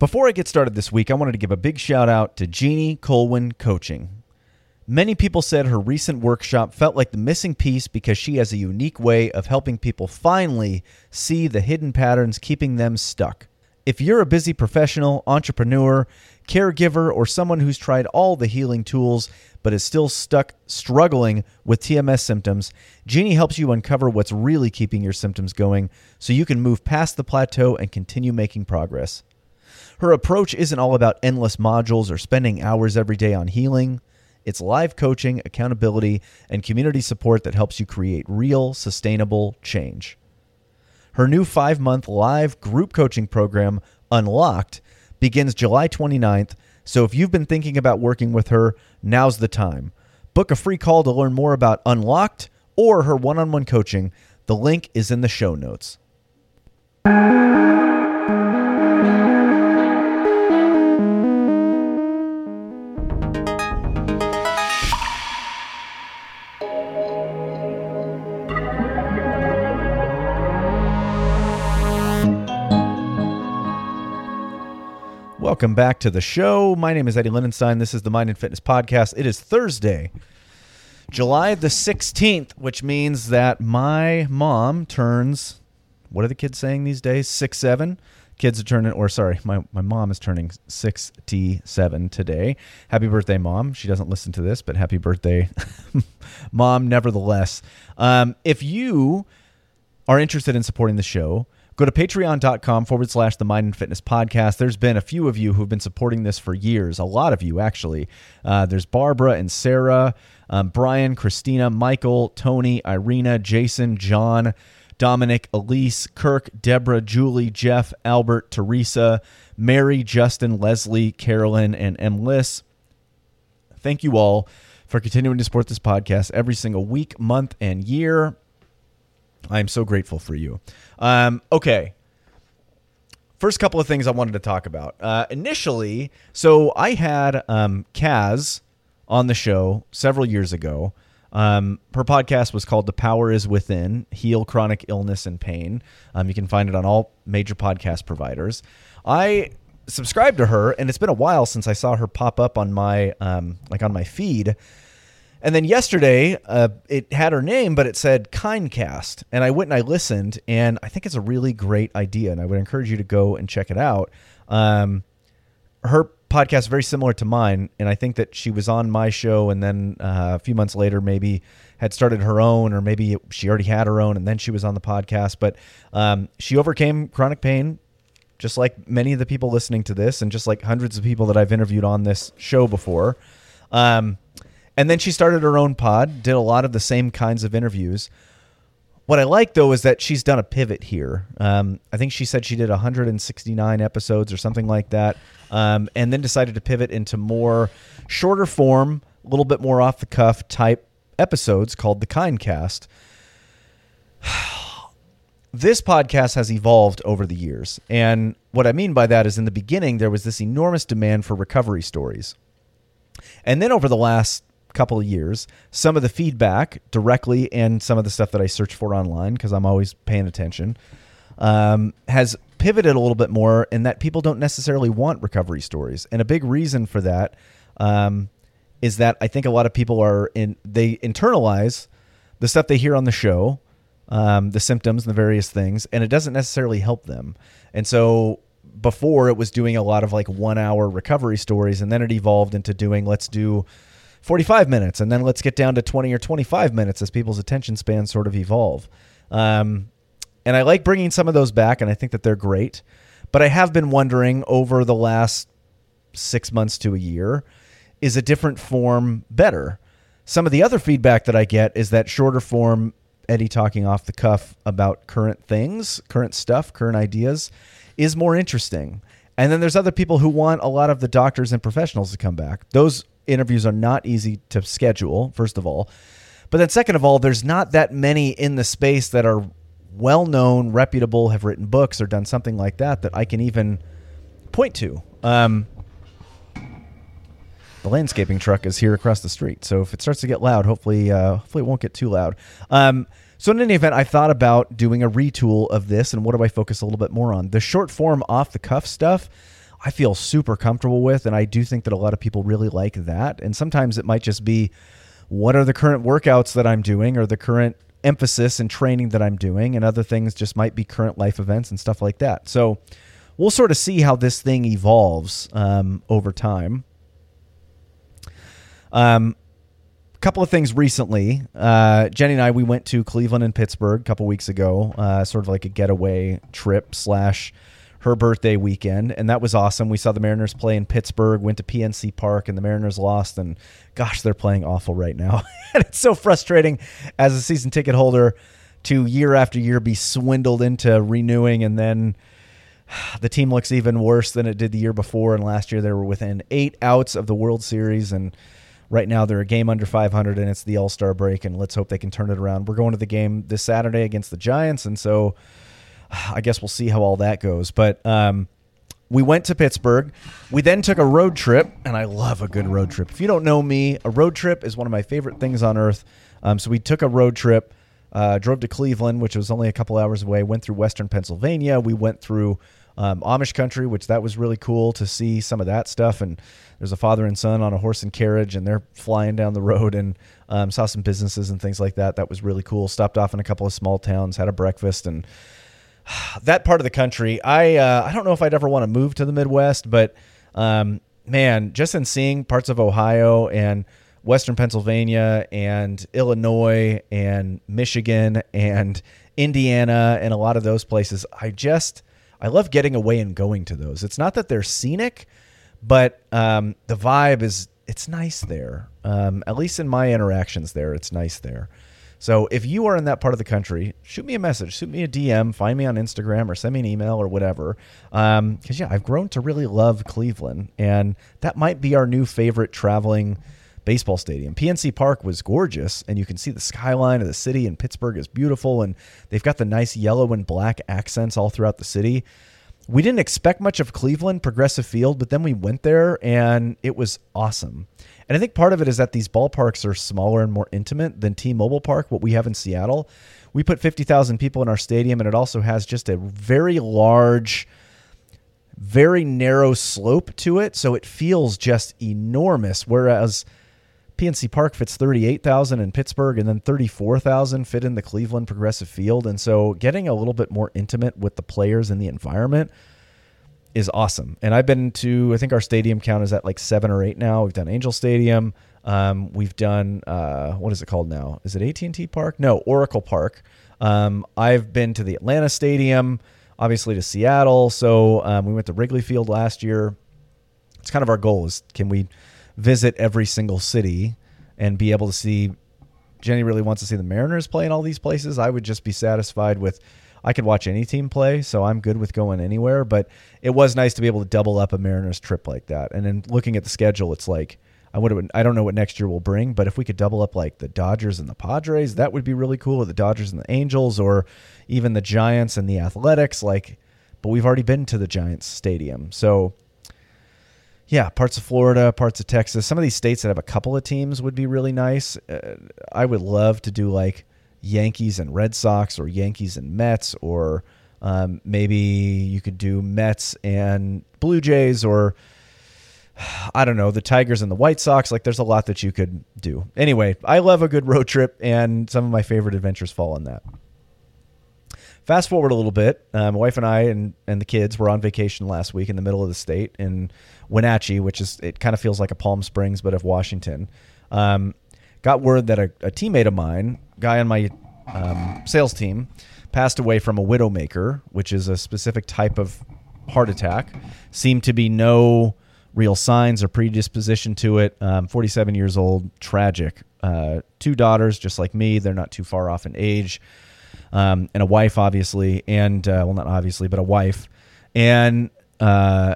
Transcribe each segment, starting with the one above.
Before I get started this week, I wanted to give a big shout out to Jeannie Colwyn Coaching. Many people said her recent workshop felt like the missing piece because she has a unique way of helping people finally see the hidden patterns keeping them stuck. If you're a busy professional, entrepreneur, caregiver, or someone who's tried all the healing tools but is still stuck struggling with TMS symptoms, Jeannie helps you uncover what's really keeping your symptoms going so you can move past the plateau and continue making progress. Her approach isn't all about endless modules or spending hours every day on healing. It's live coaching, accountability, and community support that helps you create real, sustainable change. Her new 5-month live group coaching program, Unlocked, begins July 29th, so if you've been thinking about working with her, now's the time. Book a free call to learn more about Unlocked or her one-on-one coaching. The link is in the show notes. Welcome back to the show. My name is Eddie Lindenstein. This is the Mind and Fitness Podcast. It is Thursday, July the 16th, which means that my mom turns, what are the kids saying these days? 6'7"? Kids are turning, my mom is turning 67 today. Happy birthday, Mom. She doesn't listen to this, but happy birthday, Mom, nevertheless. If you are interested in supporting the show, go to patreon.com/the Mind and Fitness Podcast. There's been a few of you who've been supporting this for years. A lot of you, actually. There's Barbara and Sarah, Brian, Christina, Michael, Tony, Irina, Jason, John, Dominic, Elise, Kirk, Deborah, Julie, Jeff, Albert, Teresa, Mary, Justin, Leslie, Carolyn, and M. Liss. Thank you all for continuing to support this podcast every single week, month, and year. I'm so grateful for you. Okay. First couple of things I wanted to talk about. Initially, so I had Kaz on the show several years ago. Her podcast was called The Power Is Within, Heal Chronic Illness and Pain. You can find it on all major podcast providers. I subscribed to her, and it's been a while since I saw her pop up on my on my feed. And then yesterday, it had her name, but it said Kindcast. And I went and I listened, and I think it's a really great idea, and I would encourage you to go and check it out. Her podcast is very similar to mine, and I think that she was on my show, and then a few months later maybe had started her own, or maybe she already had her own, and then she was on the podcast. But she overcame chronic pain, just like many of the people listening to this, and just like hundreds of people that I've interviewed on this show before. And then she started her own pod, did a lot of the same kinds of interviews. What I like, though, is that she's done a pivot here. I think she said she did 169 episodes or something like that, and then decided to pivot into more shorter form, a little bit more off-the-cuff type episodes called the Kindcast. This podcast has evolved over the years, and what I mean by that is in the beginning, there was this enormous demand for recovery stories. And then over the last couple of years, some of the feedback directly and some of the stuff that I search for online, because I'm always paying attention, has pivoted a little bit more in that people don't necessarily want recovery stories. And a big reason for that is that I think a lot of people they internalize the stuff they hear on the show, the symptoms and the various things, and it doesn't necessarily help them. And so before, it was doing a lot of like 1-hour recovery stories, and then it evolved into doing, let's do 45 minutes, and then let's get down to 20 or 25 minutes as people's attention spans sort of evolve. And I like bringing some of those back, and I think that they're great. But I have been wondering over the last 6 months to a year, is a different form better? Some of the other feedback that I get is that shorter form, Eddie talking off the cuff about current things, current stuff, current ideas, is more interesting. And then there's other people who want a lot of the doctors and professionals to come back. Those interviews are not easy to schedule, first of all. But then second of all, there's not that many in the space that are well-known, reputable, have written books or done something like that I can even point to. The landscaping truck is here across the street. So if it starts to get loud, hopefully it won't get too loud. So in any event, I thought about doing a retool of this, and what do I focus a little bit more on? The short form off the cuff stuff, I feel super comfortable with, and I do think that a lot of people really like that. And sometimes it might just be, what are the current workouts that I'm doing, or the current emphasis and training that I'm doing, and other things just might be current life events and stuff like that. So we'll sort of see how this thing evolves over time. Couple of things recently. Jenny and I, we went to Cleveland and Pittsburgh a couple weeks ago, sort of like a getaway trip / her birthday weekend, and that was awesome. We saw the Mariners play in Pittsburgh, went to PNC Park, and the Mariners lost, and gosh, they're playing awful right now. And it's so frustrating as a season ticket holder to year after year be swindled into renewing, and then the team looks even worse than it did the year before, and last year they were within 8 outs of the World Series, and right now they're a game under 500, and it's the All-Star break, and let's hope they can turn it around. We're going to the game this Saturday against the Giants, and so I guess we'll see how all that goes. But we went to Pittsburgh. We then took a road trip, and I love a good road trip. If you don't know me, a road trip is one of my favorite things on earth. So we took a road trip, drove to Cleveland, which was only a couple hours away, went through western Pennsylvania. We went through Amish country, which that was really cool to see some of that stuff. And there's a father and son on a horse and carriage, and they're flying down the road, and saw some businesses and things like that. That was really cool. Stopped off in a couple of small towns, had a breakfast, and that part of the country, I don't know if I'd ever want to move to the Midwest, but man, just in seeing parts of Ohio and western Pennsylvania and Illinois and Michigan and Indiana and a lot of those places, I love getting away and going to those. It's not that they're scenic, but the vibe it's nice there. At least in my interactions there, it's nice there. So if you are in that part of the country, shoot me a message, shoot me a DM, find me on Instagram, or send me an email or whatever. Because, I've grown to really love Cleveland, and that might be our new favorite traveling baseball stadium. PNC Park was gorgeous, and you can see the skyline of the city, and Pittsburgh is beautiful, and they've got the nice yellow and black accents all throughout the city. We didn't expect much of Cleveland, Progressive Field, but then we went there, and it was awesome. And I think part of it is that these ballparks are smaller and more intimate than T-Mobile Park, what we have in Seattle. We put 50,000 people in our stadium, and it also has just a very large, very narrow slope to it, so it feels just enormous, whereas PNC Park fits 38,000 in Pittsburgh, and then 34,000 fit in the Cleveland Progressive Field. And so getting a little bit more intimate with the players and the environment is awesome. And I've been to, I think our stadium count is at like 7 or 8 now. We've done Angel Stadium. We've done, what is it called now? Is it AT&T Park? No, Oracle Park. I've been to the Atlanta Stadium, obviously to Seattle. So we went to Wrigley Field last year. It's kind of our goal is, can we visit every single city and be able to see? Jenny really wants to see the Mariners play in all these places. I would just be satisfied with, I could watch any team play, so I'm good with going anywhere. But it was nice to be able to double up a Mariners trip like that. And then looking at the schedule, it's like, I don't know what next year will bring, but if we could double up like the Dodgers and the Padres, that would be really cool. Or the Dodgers and the Angels, or even the Giants and the Athletics. But we've already been to the Giants Stadium, so yeah, parts of Florida, parts of Texas, some of these states that have a couple of teams would be really nice. I would love to do like Yankees and Red Sox, or Yankees and Mets, or maybe you could do Mets and Blue Jays, or I don't know, the Tigers and the White Sox. Like, there's a lot that you could do. Anyway, I love a good road trip, and some of my favorite adventures fall in that. Fast forward a little bit, my wife and I and the kids were on vacation last week in the middle of the state in Wenatchee, it kind of feels like a Palm Springs, but of Washington. Got word that a teammate of mine, guy on my sales team, passed away from a widowmaker, which is a specific type of heart attack. Seemed to be no real signs or predisposition to it. 47 years old, tragic. 2 daughters, just like me. They're not too far off in age. And a wife, obviously, and well, not obviously, but a wife. And I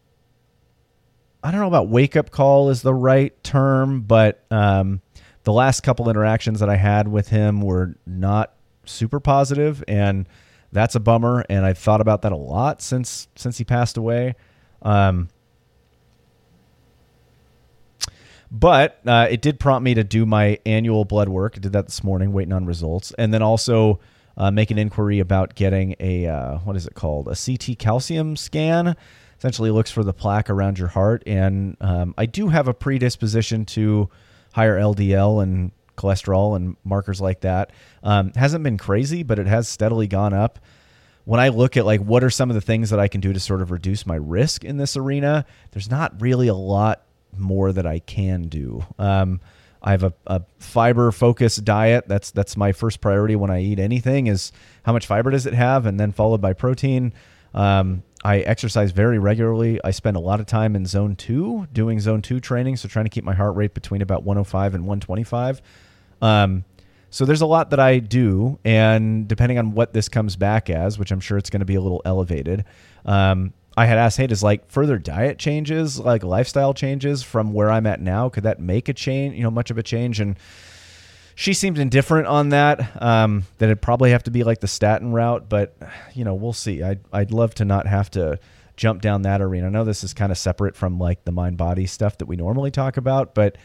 don't know about wake-up call is the right term, but the last couple interactions that I had with him were not super positive, and that's a bummer. And I've thought about that a lot since he passed away. But it did prompt me to do my annual blood work. I did that this morning, waiting on results, and then also make an inquiry about getting a what is it called? A CT calcium scan. essentially looks for the plaque around your heart. And I do have a predisposition to higher LDL and cholesterol and markers like that. Hasn't been crazy, but it has steadily gone up. When I look at like what are some of the things that I can do to sort of reduce my risk in this arena, there's not really a lot more that I can do. I have a fiber-focused diet. That's my first priority when I eat anything is how much fiber does it have, and then followed by protein. I exercise very regularly. I spend a lot of time in zone 2 doing zone 2 training, so trying to keep my heart rate between about 105 and 125. So there's a lot that I do, and depending on what this comes back as, which I'm sure it's going to be a little elevated, I had asked, hey, does like further diet changes, like lifestyle changes from where I'm at now, could that make a change, much of a change? And she seemed indifferent on that, that it'd probably have to be like the statin route, but we'll see. I'd love to not have to jump down that arena. I know this is kind of separate from like the mind body stuff that we normally talk about, but,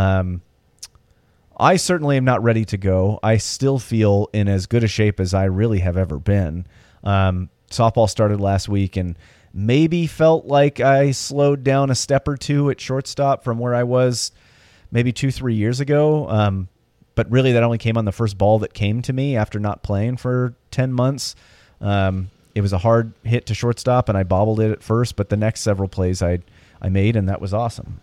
I certainly am not ready to go. I still feel in as good a shape as I really have ever been. Softball started last week and maybe felt like I slowed down a step or two at shortstop from where I was maybe 2-3 years ago. But really that only came on the first ball that came to me after not playing for 10 months. It was a hard hit to shortstop and I bobbled it at first, but the next several plays I made, and that was awesome.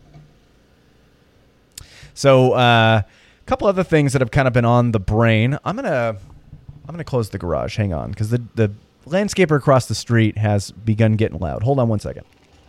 So, couple other things that have kind of been on the brain. I'm gonna close the garage. Hang on, because the landscaper across the street has begun getting loud. Hold on one second.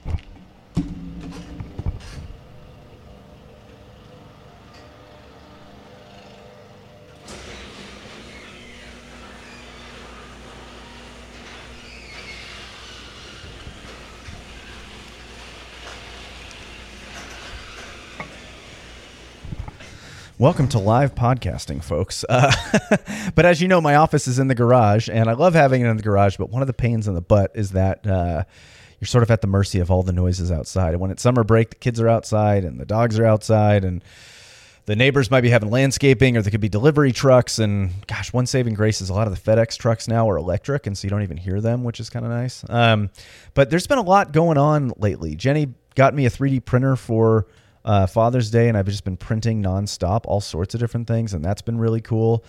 Welcome to live podcasting, folks. But as you know, my office is in the garage, and I love having it in the garage, but one of the pains in the butt is that you're sort of at the mercy of all the noises outside. And when it's summer break, the kids are outside, and the dogs are outside, and the neighbors might be having landscaping, or there could be delivery trucks. And gosh, one saving grace is a lot of the FedEx trucks now are electric, and so you don't even hear them, which is kind of nice. But there's been a lot going on lately. Jenny got me a 3D printer for Father's Day, and I've just been printing nonstop, all sorts of different things, and that's been really cool.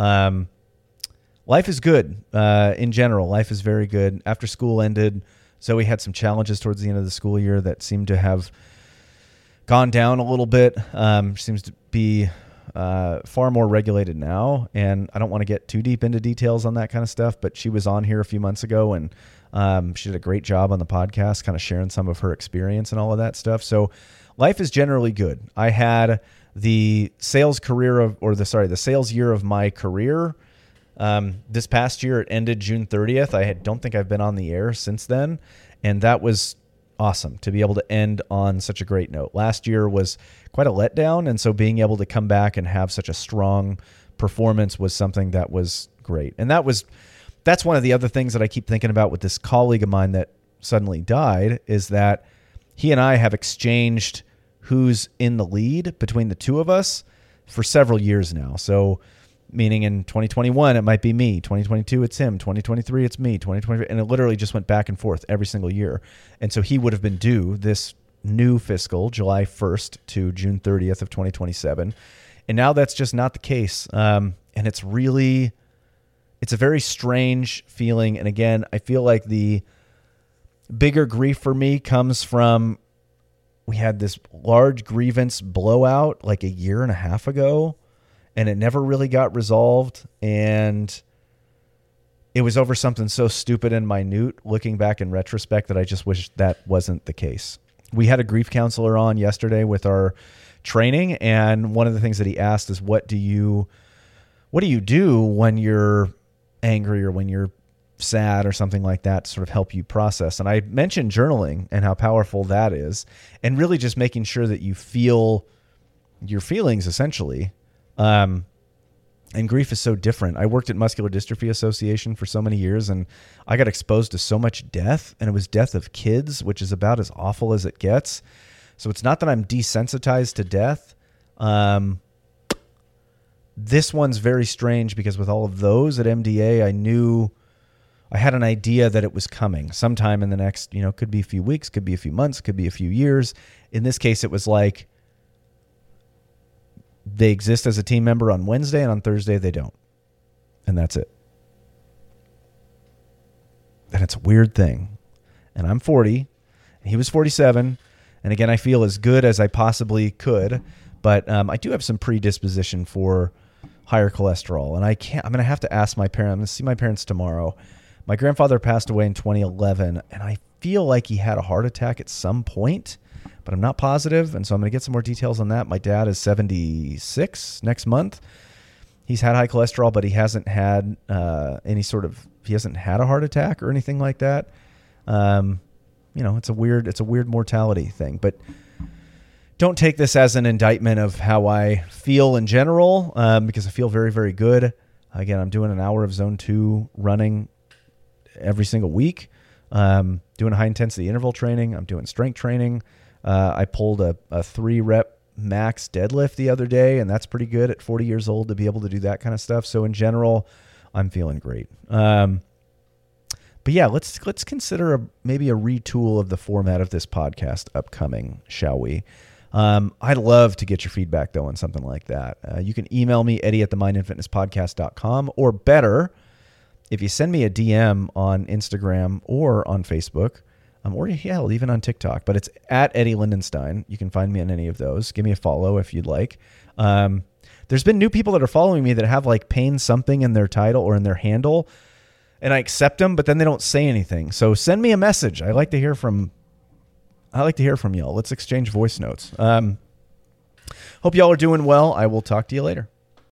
Life is good in general. Life is very good. After school ended, Zoe had some challenges towards the end of the school year that seemed to have gone down a little bit. She seems to be far more regulated now, and I don't want to get too deep into details on that kind of stuff, but she was on here a few months ago, and she did a great job on the podcast, kind of sharing some of her experience and all of that stuff. So life is generally good. I had the sales year of my career. This past year, it ended June 30th. Don't think I've been on the air since then. And that was awesome to be able to end on such a great note. Last year was quite a letdown. And so being able to come back and have such a strong performance was something that was great. And that's one of the other things that I keep thinking about with this colleague of mine that suddenly died, is that he and I have exchanged who's in the lead between the two of us for several years now. So meaning in 2021, it might be me. 2022, it's him. 2023, it's me. 2023, and it literally just went back and forth every single year. And so he would have been due this new fiscal, July 1st to June 30th of 2027. And now that's just not the case. And it's a very strange feeling. And again, I feel like the bigger grief for me comes from, we had this large grievance blowout like a year and a half ago, and it never really got resolved. And it was over something so stupid and minute, looking back in retrospect, that I just wish that wasn't the case. We had a grief counselor on yesterday with our training, and one of the things that he asked is, what do you do when you're angry or when you're sad or something like that to sort of help you process? And I mentioned journaling and how powerful that is, and really just making sure that you feel your feelings, essentially. And grief is so different. I worked at Muscular Dystrophy Association for so many years, and I got exposed to so much death, and it was death of kids, which is about as awful as it gets. So it's not that I'm desensitized to death. This one's very strange because with all of those at MDA, I knew I had an idea that it was coming sometime in the next, could be a few weeks, could be a few months, could be a few years. In this case, it was like they exist as a team member on Wednesday, and on Thursday they don't. And that's it. And it's a weird thing. And I'm 40, and he was 47. And again, I feel as good as I possibly could, but I do have some predisposition for higher cholesterol. And I'm going to have to ask my parents. I'm going to see my parents tomorrow. My grandfather passed away in 2011, and I feel like he had a heart attack at some point, but I'm not positive. And so I'm going to get some more details on that. My dad is 76 next month. He's had high cholesterol, but he hasn't had he hasn't had a heart attack or anything like that. It's a weird mortality thing, but don't take this as an indictment of how I feel in general, because I feel very, very good. Again, I'm doing an hour of zone 2 running every single week, doing high intensity interval training. I'm doing strength training. I pulled a 3-rep max deadlift the other day, and that's pretty good at 40 years old to be able to do that kind of stuff. So in general, I'm feeling great. But yeah, let's consider maybe a retool of the format of this podcast upcoming, shall we? I'd love to get your feedback, though, on something like that. You can email me, Eddie@themindandfitnesspodcast.com, or better, if you send me a DM on Instagram or on Facebook, or hell, even on TikTok, but it's at Eddie Lindenstein. You can find me on any of those. Give me a follow if you'd like. There's been new people that are following me that have like Pain something in their title or in their handle, and I accept them, but then they don't say anything. So send me a message. I like to hear from y'all. Let's exchange voice notes. Hope y'all are doing well. I will talk to you later.